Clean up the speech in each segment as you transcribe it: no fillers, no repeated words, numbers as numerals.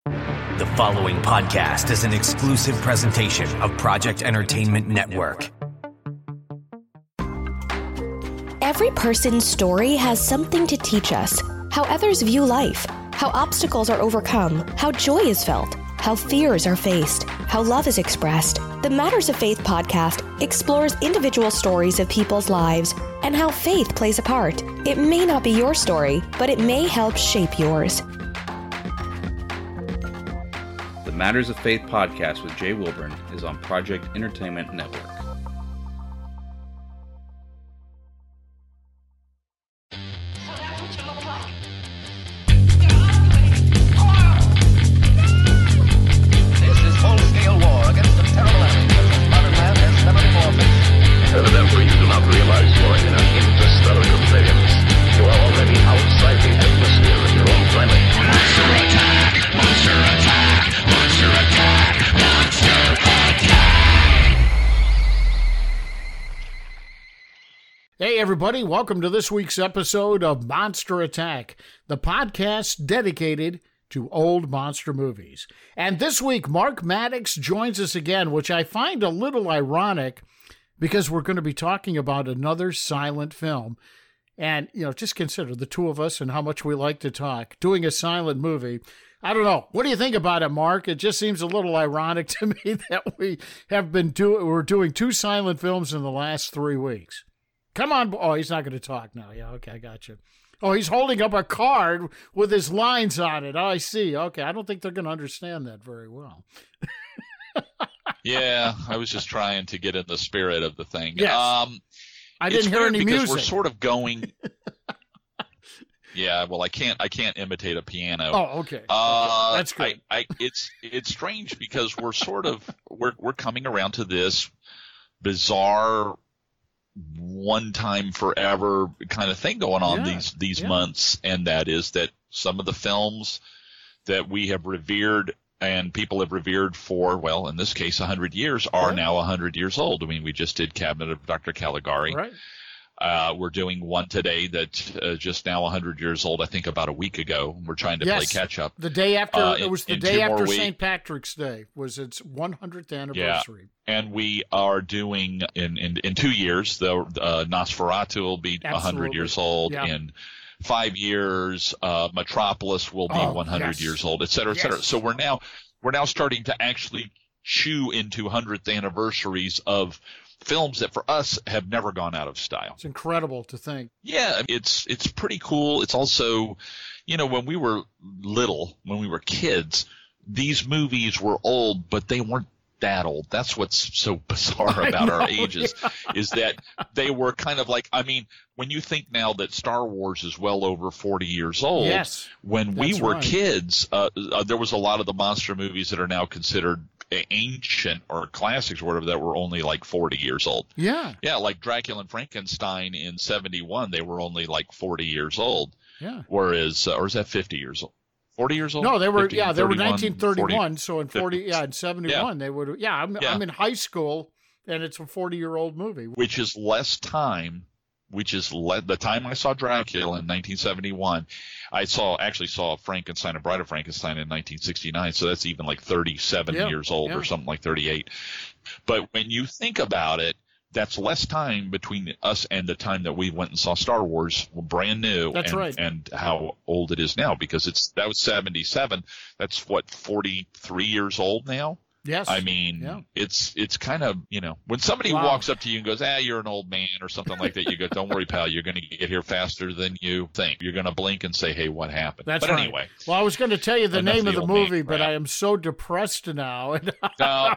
The following podcast is an exclusive presentation of Project Entertainment Network. Every person's story has something to teach us. How others view life, how obstacles are overcome, how joy is felt, how fears are faced, how love is expressed. The Matters of Faith podcast explores individual stories of people's lives and how faith plays a part. It may not be your story, but it may help shape yours. The Matters of Faith podcast with Jay Wilburn is on Project Entertainment Network. This is full-scale war against the terrible enemy that modern man has never before faced. Evidently, you do not realize you are in an interstellar conveyance. You are already outside the atmosphere of your own planet. Monster attack! Monster attack! Monster attack! Monster attack! Hey everybody, welcome to this week's episode of Monster Attack, the podcast dedicated to old monster movies. And this week, Mark Maddox joins us again, which I find a little ironic because we're going to be talking about another silent film. And, just consider the two of us and how much we like to talk. Doing a silent movie. I don't know. What do you think about it, Mark? It just seems a little ironic to me that we're doing two silent films in the last 3 weeks. Come on. Oh, he's not going to talk now. Yeah, okay, I got you. Oh, he's holding up a card with his lines on it. Oh, I see. Okay, I don't think they're going to understand that very well. Yeah, I was just trying to get in the spirit of the thing. Yes. I didn't hear any music. We're sort of going. Yeah, well, I can't imitate a piano. Oh, okay. That's good. It's strange because we're sort of we're coming around to this bizarre one time forever kind of thing going on these months, and that is that some of the films that we have revered and people have revered for, well, in this case, 100 years, are now 100 years old. I mean, we just did Cabinet of Dr. Caligari. Right. We're doing one today that's just now 100 years old, I think about a week ago. We're trying to play catch up. The day after, it was the day after St. Patrick's Day was its 100th anniversary. Yeah. And we are doing, in 2 years, the Nosferatu will be 100 years old. Yeah. In 5 years, Metropolis will be 100 years old, et cetera, et cetera. So we're now starting to actually chew into 100th anniversaries of films that for us have never gone out of style. It's incredible to think. Yeah, it's pretty cool. It's also, when we were little, when we were kids, these movies were old, but they weren't that old. That's what's so bizarre about our ages, is that they were kind of like, I mean, when you think now that Star Wars is well over 40 years old, when we were kids, there was a lot of the monster movies that are now considered ancient or classics or whatever that were only like 40 years old. Yeah. Yeah, like Dracula and Frankenstein in 71, they were only like 40 years old. Yeah. Whereas, or is that 50 years old? 40 years old? No, they were, 50, they were 31, 1931. 40, So in 40, in 71, they would, I'm in high school and it's a 40-year-old movie. Which is less time, the time I saw Dracula in 1971, I actually saw Frankenstein, A Bride of Frankenstein in 1969. So that's even like 37 years old or something like 38. But when you think about it, that's less time between us and the time that we went and saw Star Wars brand new. That's right. And how old it is now, because that was 77. That's 43 years old now. Yes. I mean, it's kind of, when somebody walks up to you and goes, you're an old man or something like that, you go, don't worry, pal, you're going to get here faster than you think. You're going to blink and say, hey, what happened? But anyway. Well, I was going to tell you the name of the movie, but I am so depressed now. No,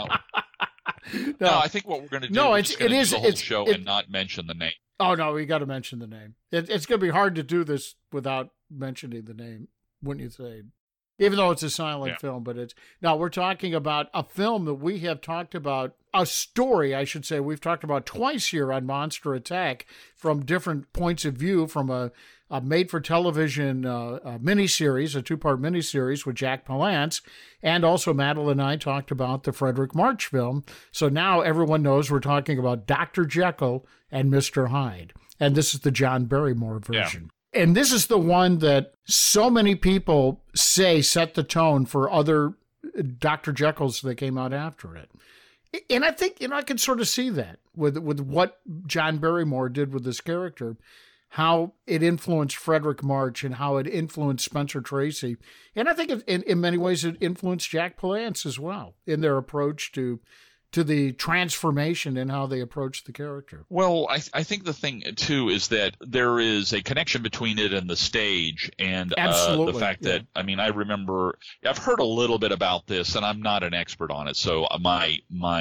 I think what we're going to do is do the whole show and not mention the name. Oh, no, we got to mention the name. It's going to be hard to do this without mentioning the name, wouldn't you say? Even though it's a silent film, but we're talking about a film that we have talked about, a story, I should say, we've talked about twice here on Monster Attack from different points of view, from a made-for-television miniseries, a two-part miniseries with Jack Palance, and also Madeline and I talked about the Frederick March film. So now everyone knows we're talking about Dr. Jekyll and Mr. Hyde, and this is the John Barrymore version. And this is the one that so many people say set the tone for other Dr. Jekylls that came out after it. And I think, I can sort of see that with what John Barrymore did with this character, how it influenced Frederick March and how it influenced Spencer Tracy. And I think in many ways it influenced Jack Palance as well in their approach to the transformation and how they approach the character. Well, I think the thing, too, is that there is a connection between it and the stage, and the fact that, I mean, I remember, I've heard a little bit about this, and I'm not an expert on it, so my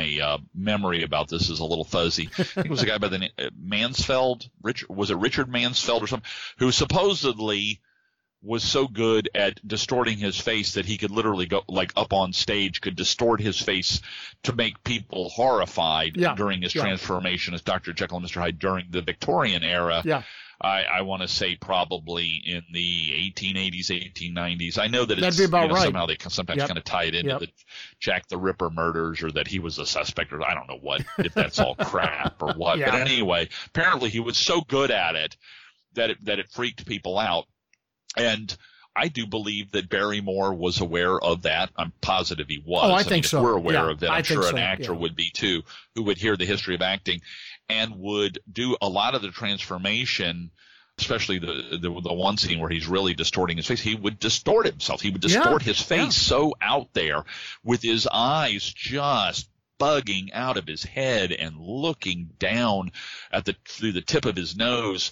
memory about this is a little fuzzy. I think it was a guy by the name Mansfeld, was it Richard Mansfeld or something, who supposedly was so good at distorting his face that he could literally go, like, up on stage, could distort his face to make people horrified during his transformation as Dr. Jekyll and Mr. Hyde during the Victorian era. Yeah. I want to say probably in the 1880s, 1890s. I know that That'd be about right. Somehow they sometimes kind of tie it into the Jack the Ripper murders, or that he was a suspect, or I don't know what, if that's all crap or what. But anyway, apparently he was so good at it that it freaked people out. And I do believe that Barrymore was aware of that. I'm positive he was. Oh, I think so. If we're aware of that, I'm sure an so, actor would be too, who would hear the history of acting and would do a lot of the transformation, especially the one scene where he's really distorting his face. He would distort himself. He would distort his face so out there, with his eyes just bugging out of his head and looking down through the tip of his nose,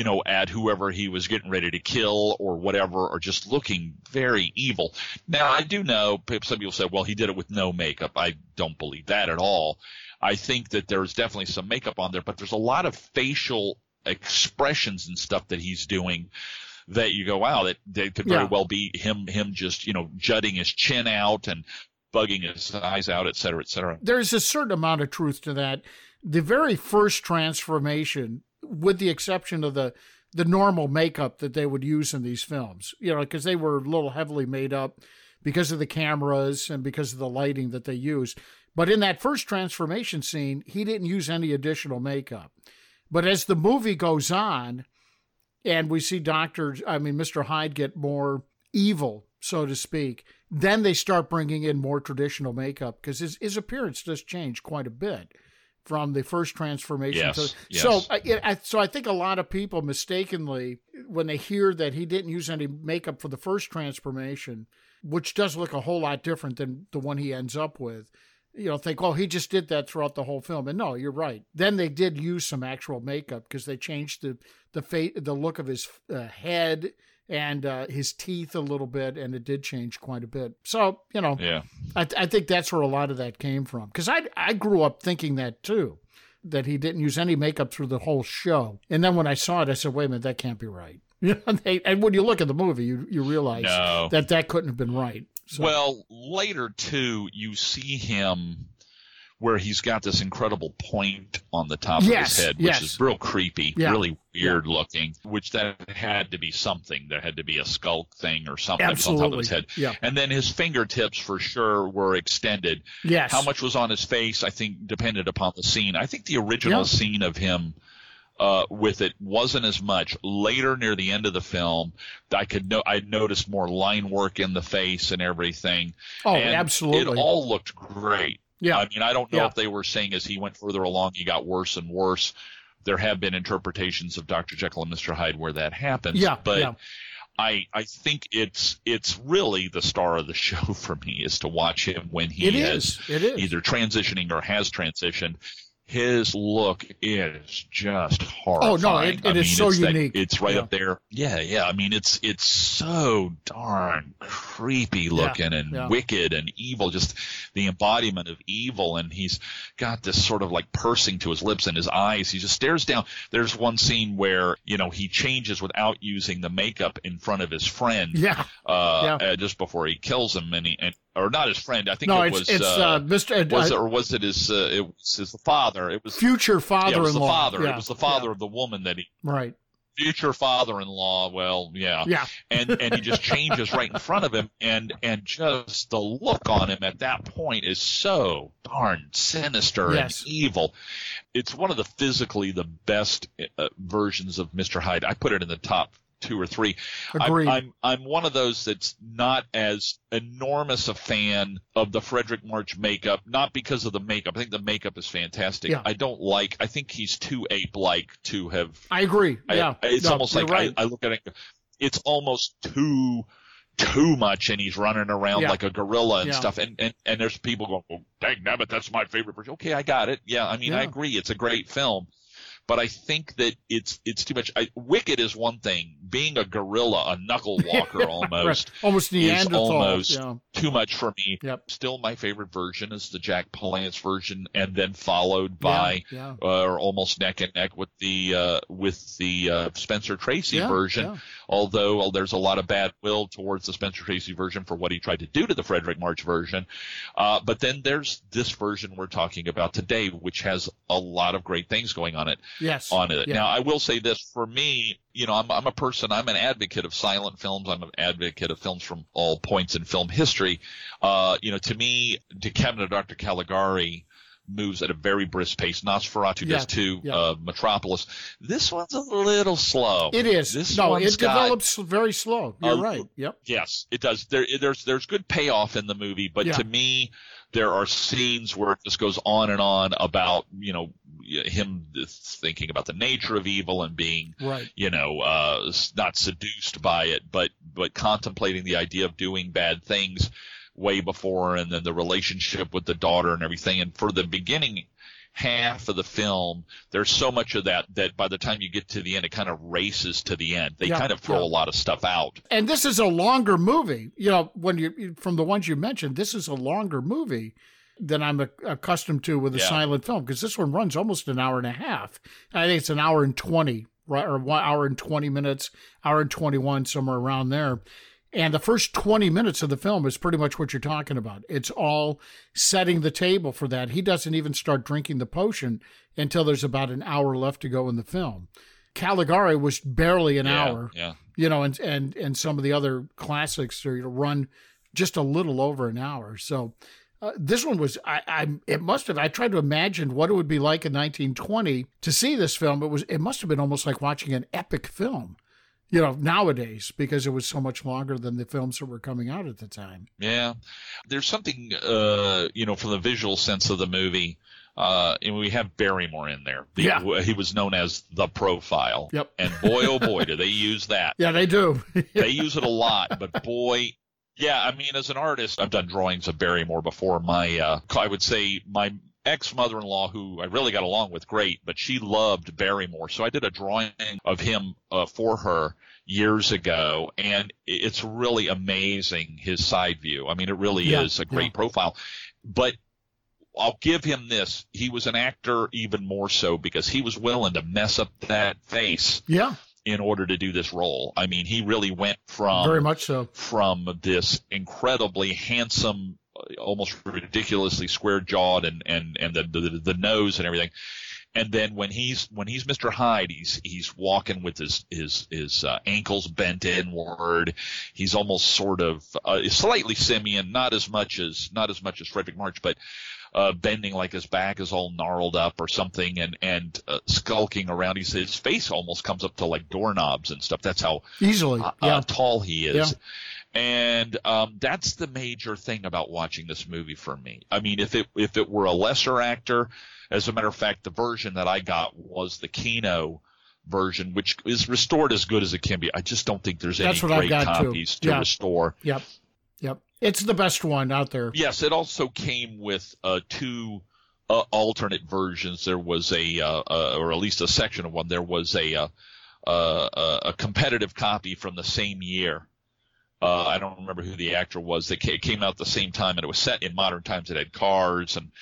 at whoever he was getting ready to kill or whatever, or just looking very evil. Now, I do know some people say, well, he did it with no makeup. I don't believe that at all. I think that there's definitely some makeup on there, but there's a lot of facial expressions and stuff that he's doing that you go, wow, that could very well be him just, jutting his chin out and bugging his eyes out, et cetera, et cetera. There's a certain amount of truth to that. The very first transformation, with the exception of the normal makeup that they would use in these films, because they were a little heavily made up because of the cameras and because of the lighting that they used. But in that first transformation scene, he didn't use any additional makeup. But as the movie goes on, and we see Mr. Hyde get more evil, so to speak, then they start bringing in more traditional makeup, because his appearance does change quite a bit from the first transformation. Yes. So I think a lot of people mistakenly, when they hear that he didn't use any makeup for the first transformation, which does look a whole lot different than the one he ends up with, think, he just did that throughout the whole film. And no, you're right. Then they did use some actual makeup, because they changed the look of his head and his teeth a little bit, and it did change quite a bit. So, I think that's where a lot of that came from. Because I grew up thinking that too, that he didn't use any makeup through the whole show. And then when I saw it, I said, wait a minute, that can't be right. And when you look at the movie, you realize that couldn't have been right. So. Well, later, too, you see him where he's got this incredible point on the top of his head, which is real creepy, really weird looking, which that had to be something. There had to be a skull thing or something on top of his head. Yeah. And then his fingertips, for sure, were extended. Yes. How much was on his face, I think, depended upon the scene. I think the original scene of him with it wasn't as much. Later, near the end of the film, I noticed more line work in the face and everything. Oh, and absolutely. It all looked great. Yeah. I mean, I don't know if they were saying as he went further along, he got worse and worse. There have been interpretations of Dr. Jekyll and Mr. Hyde where that happens. Yeah. But I think it's really the star of the show for me, is to watch him when he is either transitioning or has transitioned. His look is just horrifying. Oh, no, it is so unique. It's right up there. Yeah. I mean, it's so darn creepy looking and wicked and evil, just the embodiment of evil. And he's got this sort of like pursing to his lips and his eyes. He just stares down. There's one scene where, he changes without using the makeup in front of his friend. Just before he kills him, or not his friend. I think it was Mr. Was it his father? It was future father-in-law. It was the father. It was the father of the woman that he. Right. Future father-in-law. Well, yeah. And he just changes right in front of him, and just the look on him at that point is so darn sinister and evil. It's one of the physically the best versions of Mr. Hyde. I put it in the top 2 or 3. Agreed. I'm one of those that's not as enormous a fan of the Fredric March makeup, not because of the makeup. I think the makeup is fantastic. Yeah. I think he's too ape-like to have. I agree. Yeah. It's almost like right. I look at it, it's almost too much, and he's running around like a gorilla and stuff. And there's people going, well, dang nabbit, that's my favorite version. Okay, I got it. Yeah, I mean, I agree. It's a great film. But I think that it's too much. Wicked is one thing. Being a gorilla, a knuckle walker almost, almost Neanderthal, is almost too much for me. Yep. Still, my favorite version is the Jack Palance version, and then followed by almost neck and neck with the Spencer Tracy version. Yeah. Although there's a lot of bad will towards the Spencer Tracy version for what he tried to do to the Fredric March version. But then there's this version we're talking about today, which has a lot of great things going on it. Yes. On it. Yeah. Now, I will say this, for me, I'm an advocate of silent films. I'm an advocate of films from all points in film history. To me, The Cabinet of Dr. Caligari moves at a very brisk pace. Nosferatu does too. Metropolis. This one's a little slow. It is. It develops very slow. You're right. Yep. Yes, it does. There's good payoff in the movie, but to me, there are scenes where it just goes on and on about, him thinking about the nature of evil and being, not seduced by it, but contemplating the idea of doing bad things way before, and then the relationship with the daughter and everything. And for the beginning half of the film, there's so much of that by the time you get to the end, it kind of races to the end. They kind of throw a lot of stuff out. And this is a longer movie. From the ones you mentioned, this is a longer movie than I'm accustomed to with a silent film, because this one runs almost an hour and a half. I think it's an hour and 20, right, or 1 hour and 20 minutes, hour and 21, somewhere around there. And the first 20 minutes of the film is pretty much what you're talking about. It's all setting the table for that. He doesn't even start drinking the potion until there's about an hour left to go in the film. Caligari was barely an hour, and some of the other classics are run just a little over an hour. So this one was, I tried to imagine what it would be like in 1920 to see this film. It must have been almost like watching an epic film, nowadays, because it was so much longer than the films that were coming out at the time. Yeah. There's something, from the visual sense of the movie, and we have Barrymore in there. He was known as the Profile. Yep. And boy, oh boy, do they use that. Yeah, they do. They use it a lot, but boy, as an artist, I've done drawings of Barrymore before. I would say my ex-mother-in-law, who I really got along with great, but she loved Barrymore. So I did a drawing of him for her years ago, and it's really amazing, his side view. I mean, it really is a great profile. But I'll give him this. He was an actor even more so because he was willing to mess up that face. Yeah. In order to do this role. I mean, he really went from very much so from this incredibly handsome, almost ridiculously square-jawed and the nose and everything. And then when he's Mr. Hyde, he's walking with his ankles bent inward. He's almost sort of slightly simian, not as much as Fredric March, but bending like his back is all gnarled up or something, and skulking around. His face almost comes up to like doorknobs and stuff. That's how easily tall he is. Yeah. And that's the major thing about watching this movie for me. I mean, if it were a lesser actor, as a matter of fact, the version that I got was the Kino version, which is restored as good as it can be. I just don't think there's any great copies to restore. Yep. It's the best one out there. Yes, it also came with two alternate versions. There was or at least a section of one. There was a competitive copy from the same year. I don't remember who the actor was. It came out at the same time, and it was set in modern times. It had cars and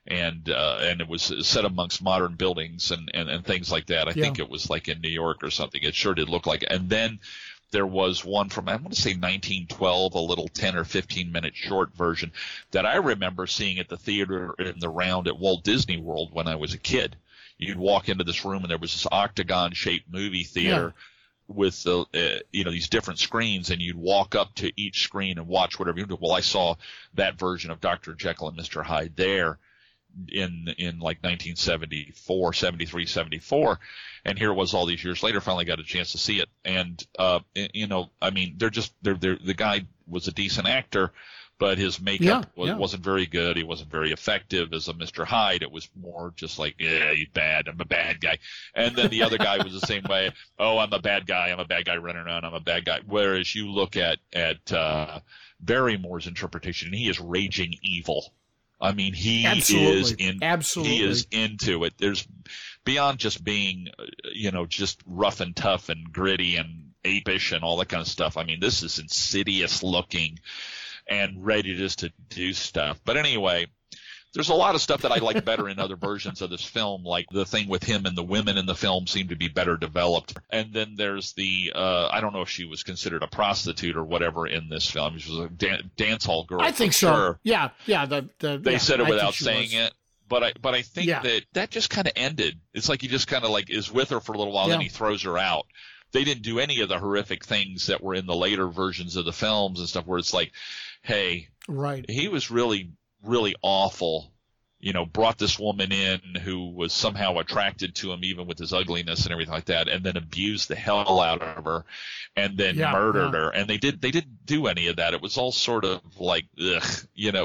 it was set amongst modern buildings and things like that. I think it was like in New York or something. It sure did look like it. And then there was one from, I want to say 1912, a little 10 or 15 minute short version that I remember seeing at the theater in the round at Walt Disney World when I was a kid. You'd walk into this room and there was this octagon shaped movie theater with these different screens, and you'd walk up to each screen and watch whatever you do. Well, I saw that version of Dr. Jekyll and Mr. Hyde there in like 1974, 73, 74, and here it was all these years later, finally got a chance to see it. And I mean, the guy was a decent actor, but his makeup wasn't very good. He wasn't very effective as a Mr. Hyde. It was more just like, yeah, he's bad. I'm a bad guy. And then the other guy was the same way. Oh, I'm a bad guy. I'm a bad guy running around. I'm a bad guy. Whereas you look at Barrymore's interpretation, and he is raging evil. I mean, he is into it. There's beyond just being, just rough and tough and gritty and apish and all that kind of stuff. I mean, this is insidious looking and ready just to do stuff. But anyway, there's a lot of stuff that I like better in other versions of this film, like the thing with him and the women in the film seem to be better developed. And then there's the I don't know if she was considered a prostitute or whatever in this film. She was a dance hall girl. I think so. Sure. Yeah. They said it without saying it. But I think that just kind of ended. It's like he just kind of like is with her for a little while, then he throws her out. They didn't do any of the horrific things that were in the later versions of the films and stuff where it's like, hey, he was really, really awful, brought this woman in who was somehow attracted to him even with his ugliness and everything like that, and then abused the hell out of her and then murdered her. And they didn't do any of that. It was all sort of like, ugh, it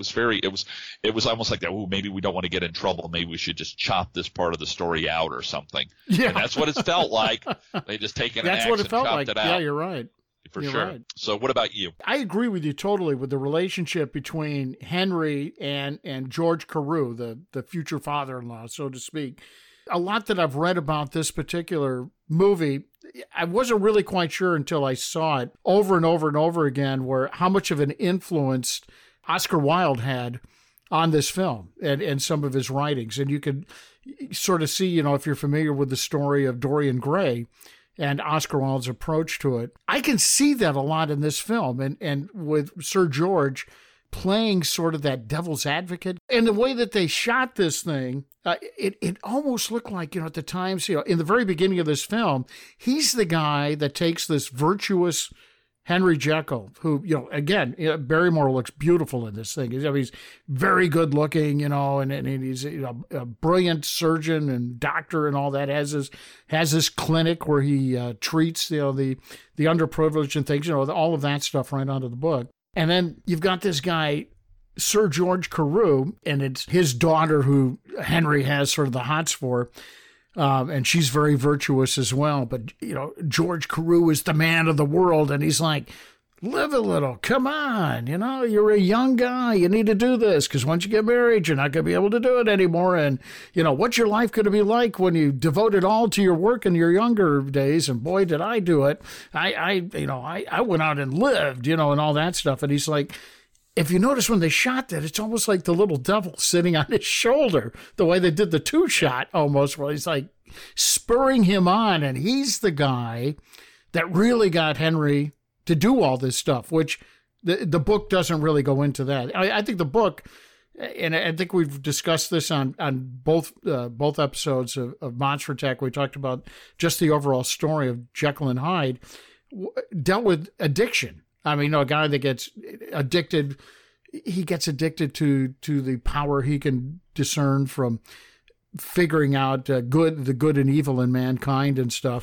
was almost like that. Oh, maybe we don't want to get in trouble. Maybe we should just chop this part of the story out or something. Yeah. And that's what it felt like. They just taken an axe and chopped it out. Yeah, you're right. For sure. Right. So what about you? I agree with you totally with the relationship between Henry and George Carew, the future father-in-law, so to speak. A lot that I've read about this particular movie, I wasn't really quite sure until I saw it over and over and over again how much of an influence Oscar Wilde had on this film and some of his writings. And you could sort of see, if you're familiar with the story of Dorian Gray, and Oscar Wilde's approach to it. I can see that a lot in this film, and with Sir George playing sort of that devil's advocate. And the way that they shot this thing, it almost looked like, at the times, in the very beginning of this film, he's the guy that takes this virtuous Henry Jekyll, who, again, Barrymore looks beautiful in this thing. He's very good looking, and he's a brilliant surgeon and doctor and all that. Has this clinic where he treats, the underprivileged and things, all of that stuff right out of the book. And then you've got this guy, Sir George Carew, and it's his daughter who Henry has sort of the hots for. And she's very virtuous as well. But, George Carew is the man of the world. And he's like, live a little. Come on. You're a young guy. You need to do this because once you get married, you're not going to be able to do it anymore. And, what's your life going to be like when you devote it all to your work in your younger days? And boy, did I do it. I went out and lived, and all that stuff. And he's like, if you notice when they shot that, it's almost like the little devil sitting on his shoulder, the way they did the two shot almost, where he's like spurring him on. And he's the guy that really got Henry to do all this stuff, which the book doesn't really go into that. I think the book, and I think we've discussed this on both episodes of Monster Attack. We talked about just the overall story of Jekyll and Hyde, dealt with addiction. I mean, a guy that gets addicted, he gets addicted to the power he can discern from figuring out the good and evil in mankind and stuff.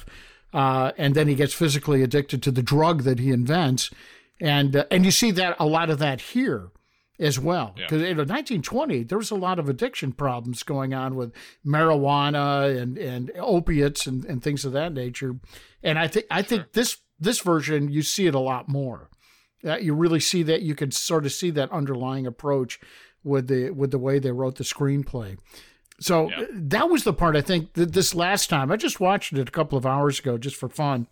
And then he gets physically addicted to the drug that he invents. And you see that a lot of that here as well. Because in 1920, there was a lot of addiction problems going on with marijuana and opiates and things of that nature. And I think this version, you see it a lot more. You really see that. You can sort of see that underlying approach with the way they wrote the screenplay. So that was the part, I think, that this last time. I just watched it a couple of hours ago just for fun,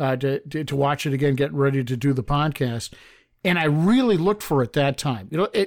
to watch it again, getting ready to do the podcast. And I really looked for it that time.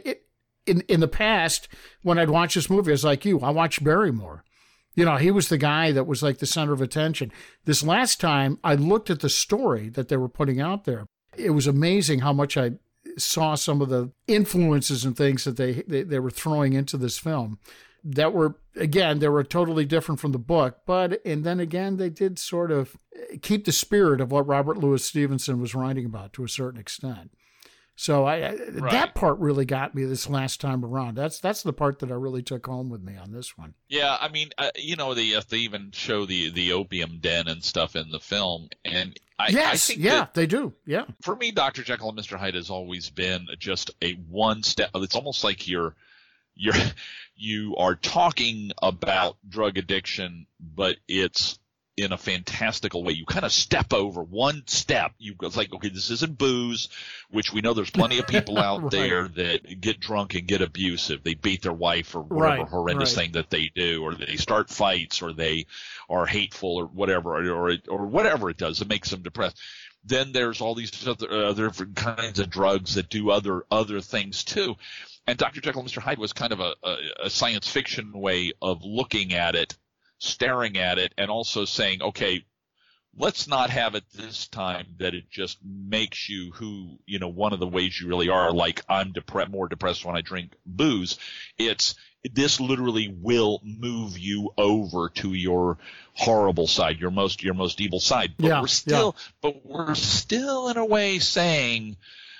In the past, when I'd watch this movie, I was like you. I watched Barrymore. He was the guy that was like the center of attention. This last time, I looked at the story that they were putting out there. It was amazing how much I saw some of the influences and things that they were throwing into this film that were, again, they were totally different from the book. And then again, they did sort of keep the spirit of what Robert Louis Stevenson was writing about to a certain extent. So that part really got me this last time around. That's the part that I really took home with me on this one. Yeah, I mean, they even show the opium den and stuff in the film, and I think they do. Yeah. For me, Dr. Jekyll and Mr. Hyde has always been just a one step. It's almost like you are talking about drug addiction, but it's in a fantastical way. You kind of step over one step. It's like, okay, this isn't booze, which we know there's plenty of people out right. there that get drunk and get abusive. They beat their wife or whatever horrendous thing that they do, or they start fights, or they are hateful, or whatever, or whatever it does. It makes them depressed. Then there's all these other different kinds of drugs that do other things too. And Dr. Jekyll and Mr. Hyde was kind of a science fiction way of looking at it, staring at it, and also saying, okay, let's not have it this time that it just makes you who, one of the ways you really are, like I'm more depressed when I drink booze. This literally will move you over to your horrible side, your most evil side. But we're still in a way saying,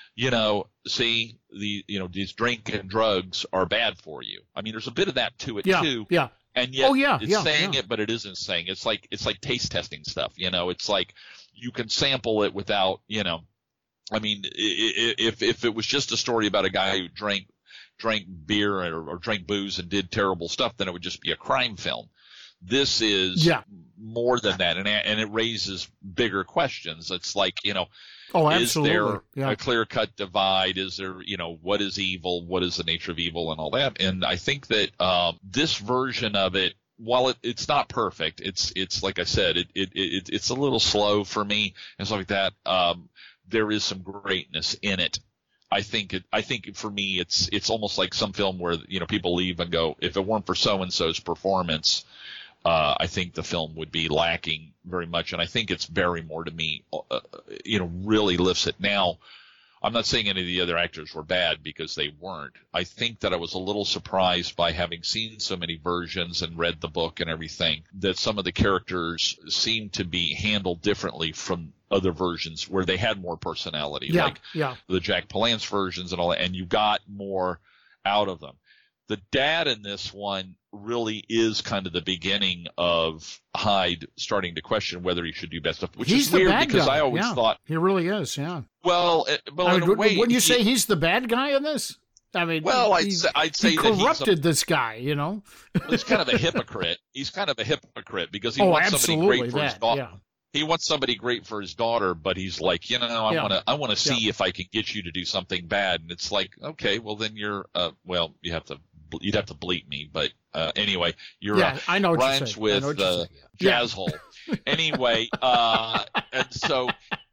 see, these drink and drugs are bad for you. I mean, there's a bit of that to it too. Yeah. And yet it's saying it, but it isn't saying. It's like taste testing stuff. It's like you can sample it without, I mean, if it was just a story about a guy who drank beer or drank booze and did terrible stuff, then it would just be a crime film. This is more than that, and it raises bigger questions. It's like, is there a clear-cut divide? Is there, what is evil? What is the nature of evil and all that? And I think that this version of it, while it's not perfect, it's like I said, it's a little slow for me and stuff like that. There is some greatness in it. I think for me, it's almost like some film where people leave and go, if it weren't for so and so's performance, I think the film would be lacking very much. And I think it's Barrymore to me, really lifts it. Now, I'm not saying any of the other actors were bad, because they weren't. I think that I was a little surprised by having seen so many versions and read the book and everything, that some of the characters seemed to be handled differently from other versions where they had more personality, like the Jack Palance versions and all that, and you got more out of them. The dad in this one really is kind of the beginning of Hyde starting to question whether he should do bad stuff, which is weird because I always thought he really is. Yeah. Well, in a way, wouldn't you say he's the bad guy in this? I mean, I'd say he corrupted this guy. He's kind of a hypocrite. He's kind of a hypocrite because he wants somebody great for his daughter. Yeah. He wants somebody great for his daughter, but he's like, I want to see if I can get you to do something bad. And it's like, okay, well then you're, you'd have to bleep me, but anyway, you're I know what rhymes with jazz hole. Anyway, and so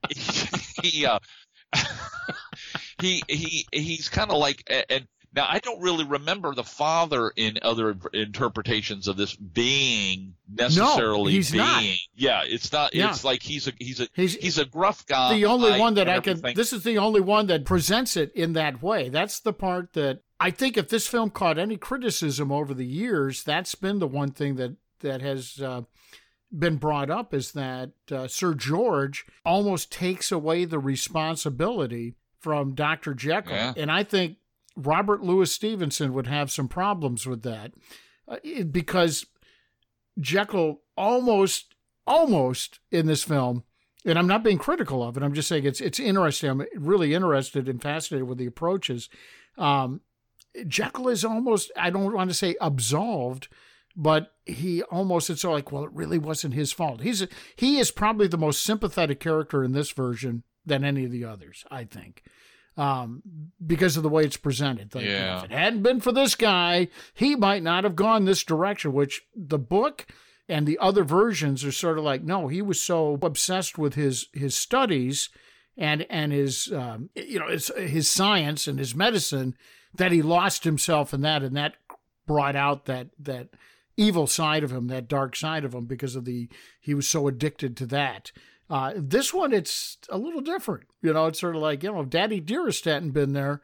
he's kind of like, and now I don't really remember the father in other interpretations of this being necessarily he's being. Not. Yeah, it's not. Yeah. It's like he's a gruff guy. The only one that I can. This is the only one that presents it in that way. That's the part that I think if this film caught any criticism over the years, that's been the one thing that has been brought up, is that Sir George almost takes away the responsibility from Dr. Jekyll. Yeah. And I think Robert Louis Stevenson would have some problems with that because Jekyll almost in this film, and I'm not being critical of it, I'm just saying it's interesting. I'm really interested and fascinated with the approaches. Jekyll is almost, I don't want to say absolved, but it's all like, well, it really wasn't his fault. He is probably the most sympathetic character in this version than any of the others, I think. Because of the way it's presented. Like, if it hadn't been for this guy, he might not have gone this direction, which the book and the other versions are sort of like, no, he was so obsessed with his studies and his, his science and his medicine that he lost himself in that, and that brought out that evil side of him, that dark side of him, because of he was so addicted to that. This one, it's a little different. It's sort of like, if Daddy Dearest hadn't been there,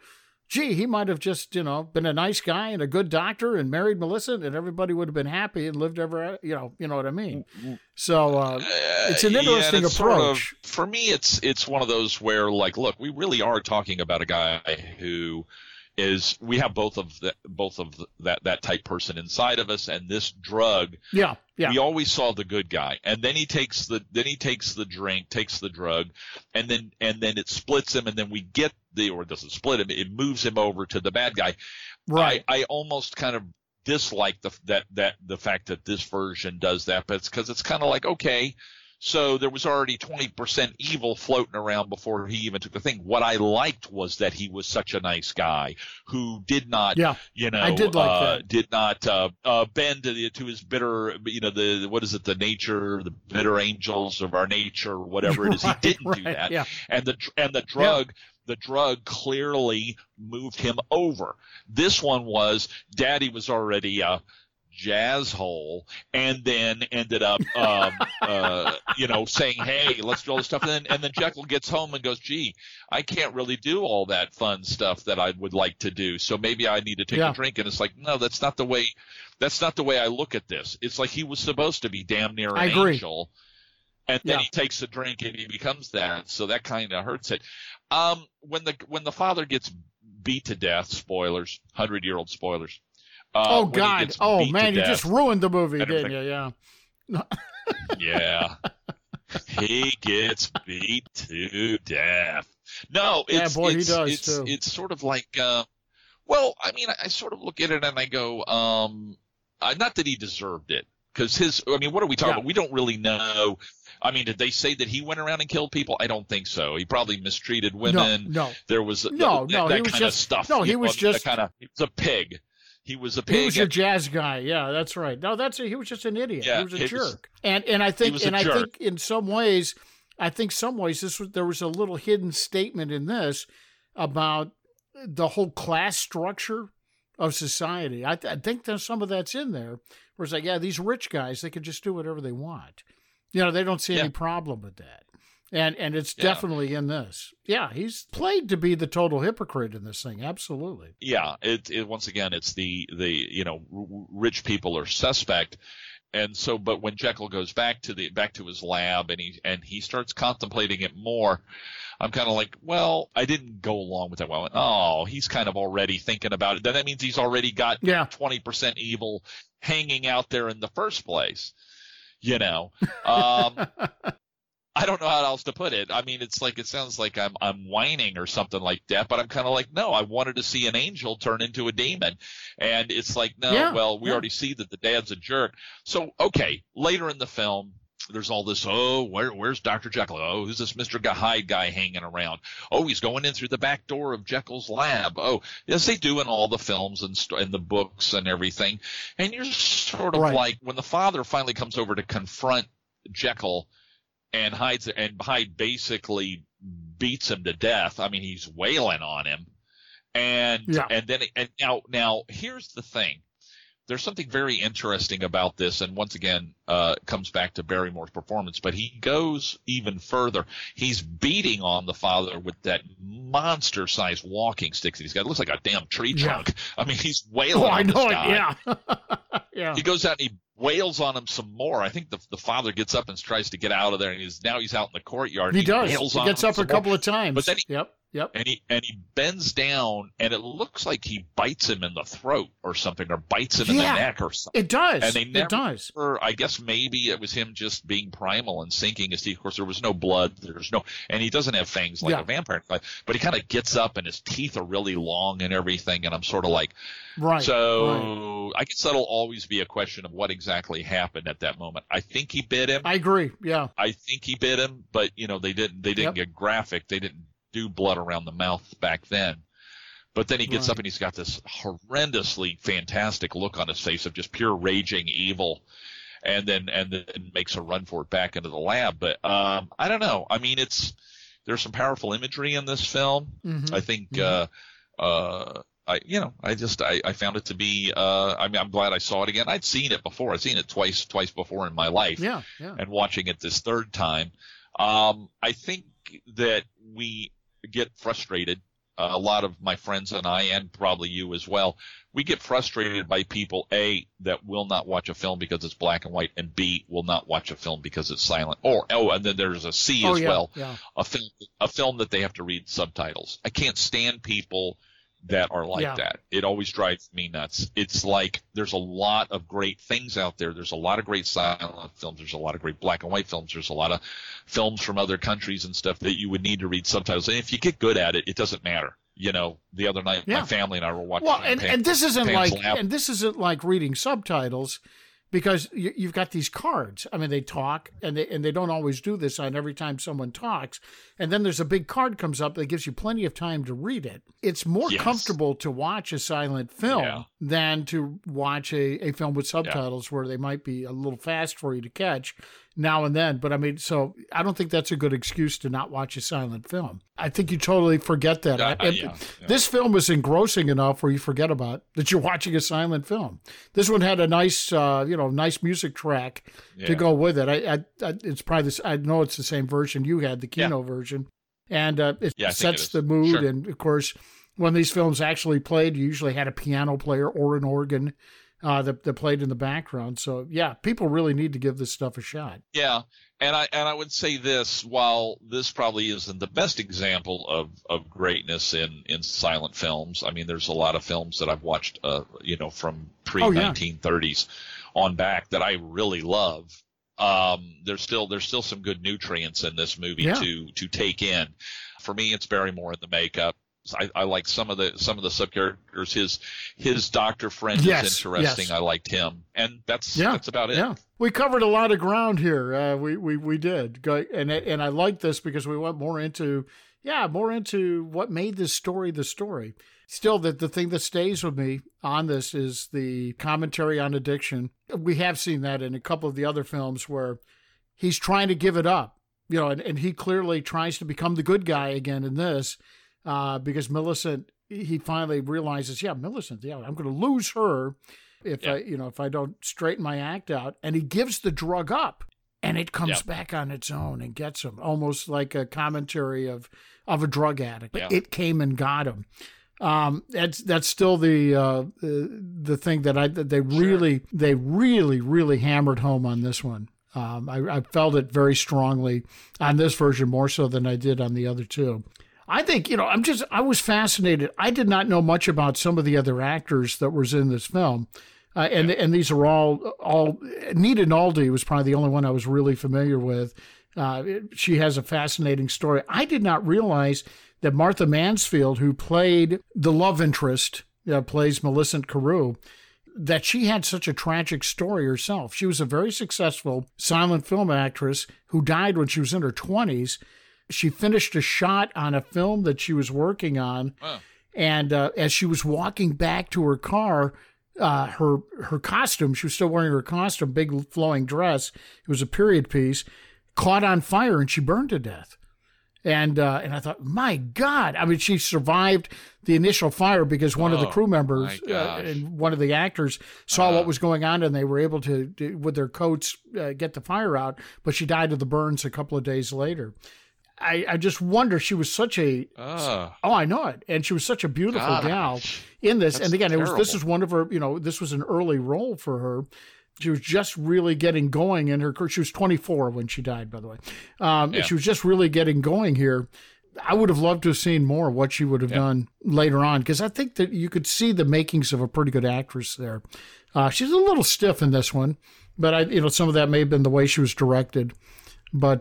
gee, he might have just, been a nice guy and a good doctor and married Melissa, and everybody would have been happy and lived ever, you know what I mean? So it's an interesting approach. Sort of, for me, it's one of those where, like, look, we really are talking about a guy who is, we have both of that type person inside of us, and this drug. Yeah. We always saw the good guy, and then he takes the drink, takes the drug, and then it splits him, and then we get or it doesn't split him, it moves him over to the bad guy. Right. I almost kind of dislike the fact that this version does that, but it's because it's kind of like, okay, so there was already 20% evil floating around before he even took the thing. What I liked was that he was such a nice guy who did not, I did like that. Did not bend to his bitter, the nature, the bitter angels of our nature, or whatever it is. He didn't do that. Yeah. And the drug. Yeah. The drug clearly moved him over. This one was, Daddy was already a jazz hole, and then ended up, saying, "Hey, let's do all this stuff." And then Jekyll gets home and goes, "Gee, I can't really do all that fun stuff that I would like to do. So maybe I need to take a drink." And it's like, no, that's not the way I look at this. It's like he was supposed to be damn near an angel. And then he takes a drink and he becomes that. So that kind of hurts it. When the father gets beat to death, spoilers, 100-year-old spoilers. Oh God! Oh man, you just ruined the movie, didn't you? Yeah. Yeah. He gets beat to death. No, he does too. It's sort of like, I sort of look at it and I go, not that he deserved it. Because what are we talking about? We don't really know. I mean, did they say that he went around and killed people? I don't think so. He probably mistreated women. No. There was that kind of stuff. No, he was he was a pig. He was a pig. He was your jazz guy. Yeah, that's right. No, he was just an idiot. Yeah, he was a jerk. And I think in some ways there was a little hidden statement in this about the whole class structure of society. I think there's some of that's in there. Where it's like, these rich guys, they can just do whatever they want. They don't see any problem with that. And it's definitely in this. Yeah, he's played to be the total hypocrite in this thing. Absolutely. Yeah, it once again, it's the rich people are suspect. And so, but when Jekyll goes back to his lab and he starts contemplating it more, I'm kind of like, well, I didn't go along with that. Well, oh, he's kind of already thinking about it. Then that means he's already got 20% evil hanging out there in the first place. I don't know how else to put it. I mean, it's like, it sounds like I'm whining or something like that, but I'm kind of like, no, I wanted to see an angel turn into a demon. And it's like, no, we already see that the dad's a jerk. So, okay, later in the film, there's all this, where's Dr. Jekyll? Oh, who's this Mr. Hyde guy hanging around? Oh, he's going in through the back door of Jekyll's lab. Oh, yes, they do in all the films and the books and everything. And you're sort of like, when the father finally comes over to confront Jekyll, and Hyde basically beats him to death. I mean, he's wailing on him. And now here's the thing. There's something very interesting about this, and once again, comes back to Barrymore's performance, but he goes even further. He's beating on the father with that monster-sized walking stick that he's got. It looks like a damn tree trunk. I mean, he's wailing on this guy. Yeah. He goes out and he wails on him some more. I think the father gets up and tries to get out of there, and he's out in the courtyard. He does. He gets up a couple of times. But then Yep. And he bends down, and it looks like he bites him in the throat or something, or bites him in the neck or something. It does. And it does. I guess maybe it was him just being primal and sinking his teeth. Of course, there was no blood. And he doesn't have fangs like a vampire. But he kind of gets up, and his teeth are really long and everything. And I'm sort of like, right. So I guess that'll always be a question of what exactly happened at that moment. I think he bit him. I agree. Yeah. I think he bit him, but they didn't get graphic. They didn't do blood around the mouth back then. But then he gets up and he's got this horrendously fantastic look on his face of just pure raging evil, and then makes a run for it back into the lab. But I don't know. I mean, there's some powerful imagery in this film. Mm-hmm. I think I found it to be I'm glad I saw it again. I'd seen it before. I'd seen it twice before in my life. Yeah. And watching it this third time, I think that we get frustrated a lot of my friends and I, and probably you as well, we get frustrated by people, A, that will not watch a film because it's black and white, and B, will not watch a film because it's silent. And then there's a C as well, a film that they have to read subtitles. I can't stand people that are like that. It always drives me nuts. It's like there's a lot of great things out there. There's a lot of great silent films. There's a lot of great black and white films. There's a lot of films from other countries and stuff that you would need to read subtitles. And if you get good at it, it doesn't matter. You know, the other night, my family and I were watching. Well, and this isn't like reading subtitles, because you've got these cards. I mean, they talk, and they don't always do this on every time someone talks. And then there's a big card comes up that gives you plenty of time to read it. It's more comfortable to watch a silent film than to watch a film with subtitles where they might be a little fast for you to catch now and then. But I mean, so I don't think that's a good excuse to not watch a silent film. I think you totally forget that. This film is engrossing enough where you forget about that you're watching a silent film. This one had a nice, nice music track to go with it. It's probably this. I know it's the same version you had, the Kino version, and it sets the mood. Sure. And of course, when these films actually played, you usually had a piano player or an organ that played in the background. So people really need to give this stuff a shot. Yeah. And I would say this, while this probably isn't the best example of greatness in silent films. I mean, there's a lot of films that I've watched, from pre-1930s on back that I really love. There's still some good nutrients in this movie to take in. For me, it's Barrymore in the makeup. I like some of the sub characters. His doctor friend is interesting. Yes. I liked him, and that's about it. Yeah, we covered a lot of ground here. We did, and I like this because we went more into what made this story the story. Still, the thing that stays with me on this is the commentary on addiction. We have seen that in a couple of the other films where he's trying to give it up, and he clearly tries to become the good guy again in this. Because Millicent, he finally realizes, Millicent, I'm going to lose her if I don't straighten my act out. And he gives the drug up, and it comes back on its own and gets him, almost like a commentary of a drug addict. Yeah. It came and got him. That's still the thing that they really hammered home on this one. I felt it very strongly on this version, more so than I did on the other two. I think, I was fascinated. I did not know much about some of the other actors that was in this film. And these are all Nita Naldi was probably the only one I was really familiar with. She has a fascinating story. I did not realize that Martha Mansfield, who played the love interest, plays Millicent Carew, that she had such a tragic story herself. She was a very successful silent film actress who died when she was in her 20s. She finished a shot on a film that she was working on, and as she was walking back to her car, her costume, she was still wearing her costume, big flowing dress, it was a period piece, caught on fire, and she burned to death. And I thought, my God! I mean, she survived the initial fire because one of the crew members and one of the actors saw what was going on, and they were able to, with their coats, get the fire out. But she died of the burns a couple of days later. I just wonder, she was such a, I know it. And she was such a beautiful gal in this. And again, this is one of her, this was an early role for her. She was just really getting going in her career. She was 24 when she died, by the way. She was just really getting going here. I would have loved to have seen more of what she would have done later on, because I think that you could see the makings of a pretty good actress there. She's a little stiff in this one, but some of that may have been the way she was directed. But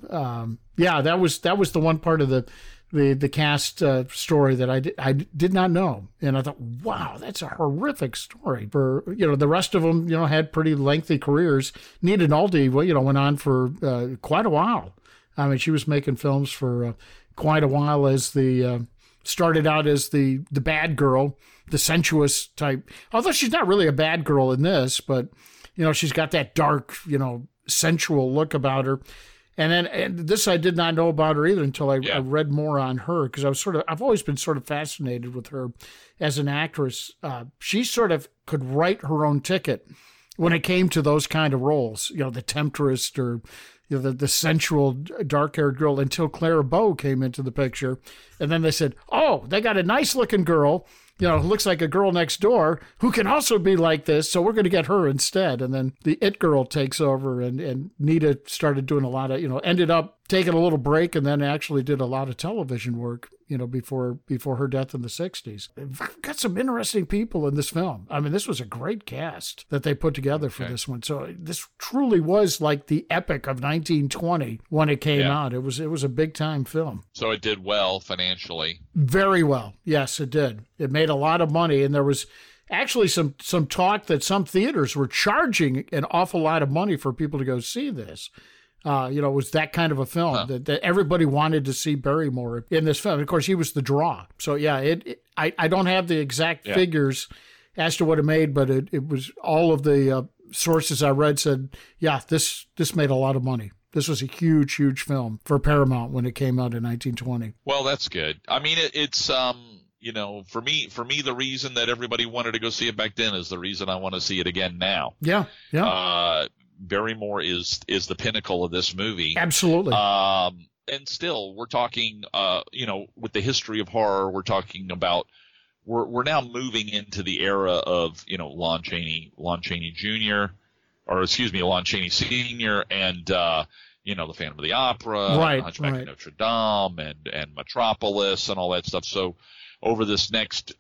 that was the one part of the cast story that I did not know, and I thought, wow, that's a horrific story. For the rest of them, had pretty lengthy careers. Nita Naldi, went on for quite a while. I mean, she was making films for quite a while as started out as the bad girl, the sensuous type. Although she's not really a bad girl in this, but she's got that dark, sensual look about her. And this I did not know about her either until I read more on her, because I've always been sort of fascinated with her as an actress. She sort of could write her own ticket when it came to those kind of roles, the temptress or the sensual dark-haired girl until Clara Bow came into the picture. And then they said, oh, they got a nice-looking girl, who looks like a girl next door who can also be like this, so we're going to get her instead. And then the It Girl takes over, and Nita started doing a lot of, ended up taking a little break and then actually did a lot of television work, before her death in the 60s. Got some interesting people in this film. I mean, this was a great cast that they put together for this one. So this truly was like the epic of 1920 when it came out. It was a big-time film. So it did well financially. Very well. Yes, it did. It made a lot of money, and there was actually some talk that some theaters were charging an awful lot of money for people to go see this. It was that kind of a film that everybody wanted to see Barrymore in this film. Of course, he was the draw. So, I don't have the exact figures as to what it made, but it was all of the sources I read said, this made a lot of money. This was a huge, huge film for Paramount when it came out in 1920. Well, that's good. I mean, it's for me, the reason that everybody wanted to go see it back then is the reason I want to see it again now. Yeah. Barrymore is the pinnacle of this movie. Absolutely. And still, we're talking, with the history of horror, we're talking about, we're now moving into the era of, Lon Chaney Jr., or excuse me, Lon Chaney Sr., and, the Phantom of the Opera, Hunchback of Notre Dame, and Metropolis, and all that stuff. So over this next,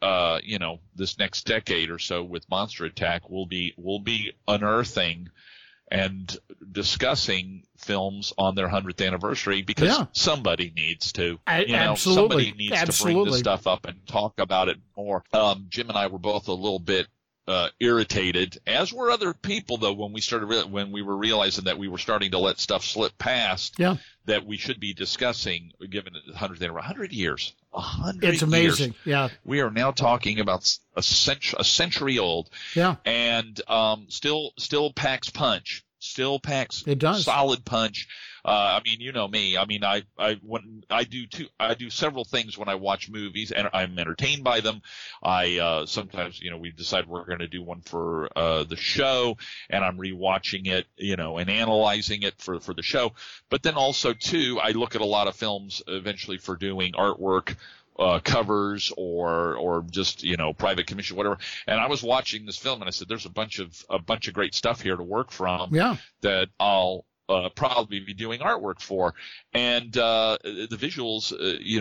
decade or so with Monster Attack, we'll be unearthing and discussing films on their 100th anniversary because somebody needs to. Absolutely. Somebody needs to bring this stuff up and talk about it more. Jim and I were both a little bit irritated, as were other people, though, when we were realizing that we were starting to let stuff slip past that we should be discussing, given the 100th anniversary. 100 years. 100 It's amazing. Years. Yeah. We are now talking about a century old. Yeah. And still packs punch. Still packs solid punch. I mean, you know me. I mean, I do several things when I watch movies, and I'm entertained by them. I sometimes, we decide we're going to do one for the show, and I'm rewatching it, and analyzing it for the show. But then also too, I look at a lot of films eventually for doing artwork. Covers or just private commission, whatever. And I was watching this film and I said, "There's a bunch of great stuff here to work from that I'll probably be doing artwork for." And the visuals,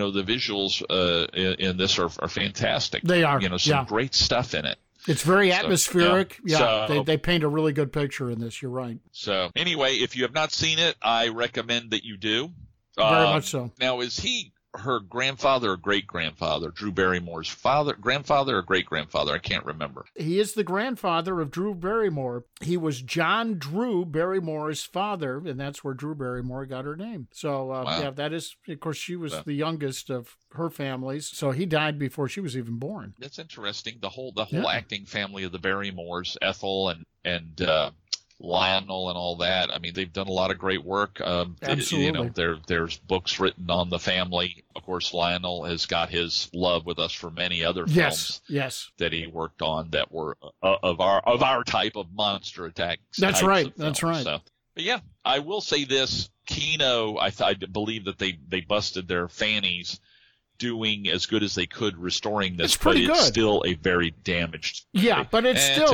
in this are fantastic. They are. Some great stuff in it. It's very atmospheric. They paint a really good picture in this. You're right. So anyway, if you have not seen it, I recommend that you do. Very much so. Now, is he her grandfather or great-grandfather, Drew Barrymore's grandfather or great-grandfather? I can't remember. He is the grandfather of Drew Barrymore. He was John Drew Barrymore's father, and that's where Drew Barrymore got her name. So, that is, of course, she was the youngest of her families, so he died before she was even born. That's interesting. The whole acting family of the Barrymores, Ethel and Lionel and all that. I mean, they've done a lot of great work. Absolutely. There's books written on the family. Of course, Lionel has got his love with us for many other films that he worked on that were of our type of monster attack. That's right. That's right. So, but yeah, I will say this: Kino, I believe that they busted their fannies doing as good as they could restoring this, but it's still a very damaged movie. Yeah, but it's still,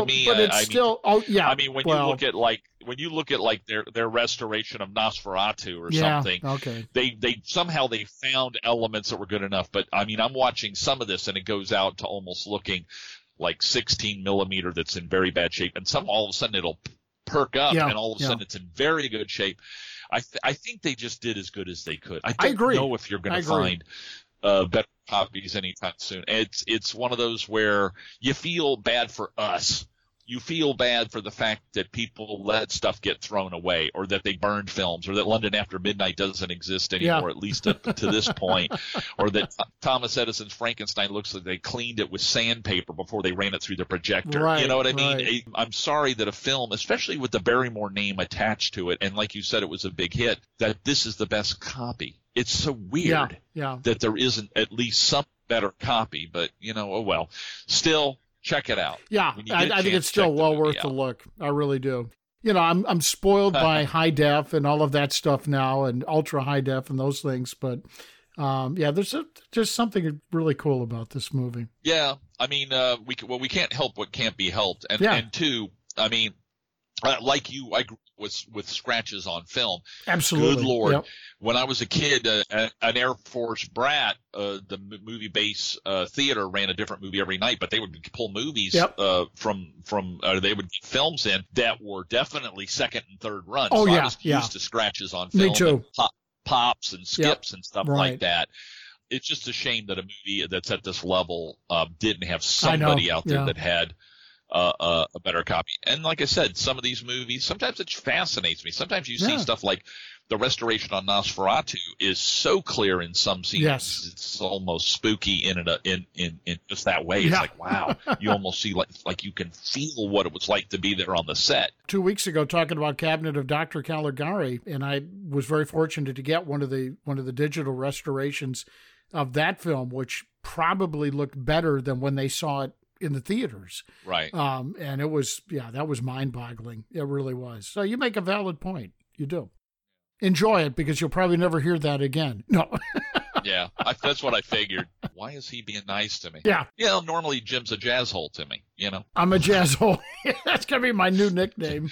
I mean, when you look at their restoration of Nosferatu or something, they somehow they found elements that were good enough. But I mean, I'm watching some of this and it goes out to almost looking like 16 millimeter that's in very bad shape, and all of a sudden it'll perk up and all of a sudden it's in very good shape. I think they just did as good as they could. I don't know if you're going to find better copies anytime soon. It's one of those where you feel bad for us. You feel bad for the fact that people let stuff get thrown away, or that they burned films, or that London After Midnight doesn't exist anymore, at least up to this point, or that Thomas Edison's Frankenstein looks like they cleaned it with sandpaper before they ran it through the projector. Right, you know what I mean? Right. I'm sorry that a film, especially with the Barrymore name attached to it, and like you said, it was a big hit, that this is the best copy. It's so weird that there isn't at least some better copy, but oh well. Still, check it out. Yeah, I think it's still well worth the look. I really do. You know, I'm spoiled by high def and all of that stuff now, and ultra high def and those things. But yeah, there's just something really cool about this movie. Yeah, I mean, we can't help what can't be helped, and Yeah. and two, I mean, like you, I grew up with scratches on film. Absolutely. Good Lord. Yep. When I was a kid, an Air Force brat, the movie base theater ran a different movie every night, but they would pull movies Yep. from they would get films in that were definitely second and third runs. Oh, so yeah, I was yeah. used to scratches on Me film, too. and pops and skips and stuff Right. like that. It's just a shame that a movie that's at this level didn't have somebody out there yeah. that had a better copy. And like I said, some of these movies, sometimes it fascinates me. Sometimes you see Yeah. stuff like the restoration on Nosferatu is so clear in some scenes. Yes. It's almost spooky in just that way. It's Yeah. like, wow, you almost see like you can feel what it was like to be there on the set. 2 weeks ago, talking about Cabinet of Dr. Caligari, and I was very fortunate to get one of the digital restorations of that film, which probably looked better than when they saw it in the theaters. Right. And it was, that was mind-boggling. It really was. So you make a valid point. You do. Enjoy it, because you'll probably never hear that again. No. Yeah, that's what I figured. Why is he being nice to me? Yeah. You know, normally Jim's a jazz hole to me, you know. I'm a jazz hole. That's going to be my new nickname.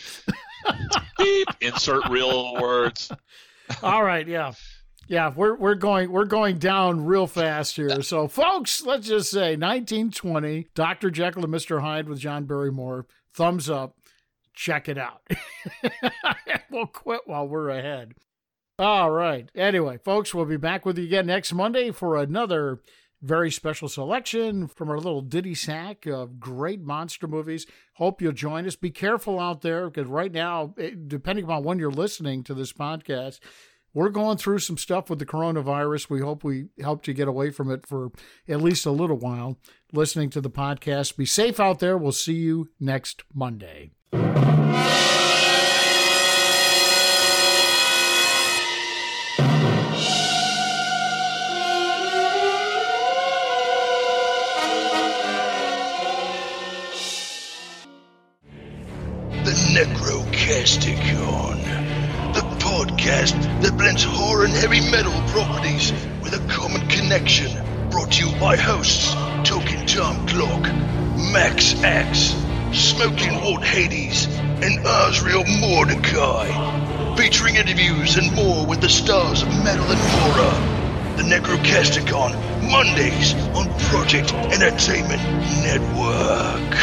Beep. Insert real words. All right, yeah. Yeah, we're going down real fast here. So, folks, let's just say 1920, Dr. Jekyll and Mr. Hyde with John Barrymore. Thumbs up. Check it out. We'll quit while we're ahead. All right. Anyway, folks, we'll be back with you again next Monday for another very special selection from our little ditty sack of great monster movies. Hope you'll join us. Be careful out there, because right now, depending upon when you're listening to this podcast, we're going through some stuff with the coronavirus. We hope we helped you get away from it for at least a little while listening to the podcast. Be safe out there. We'll see you next Monday. The Necrocasticon, the podcast that blends horror and heavy metal properties with a common connection. Brought to you by hosts Token Tom Clock, Max Axe, Smoking Walt Hades, and Osriel Mordecai. Featuring interviews and more with the stars of metal and horror. The Necrocasticon, Mondays on Project Entertainment Network.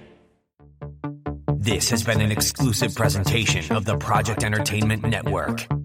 This has been an exclusive presentation of the Project Entertainment Network.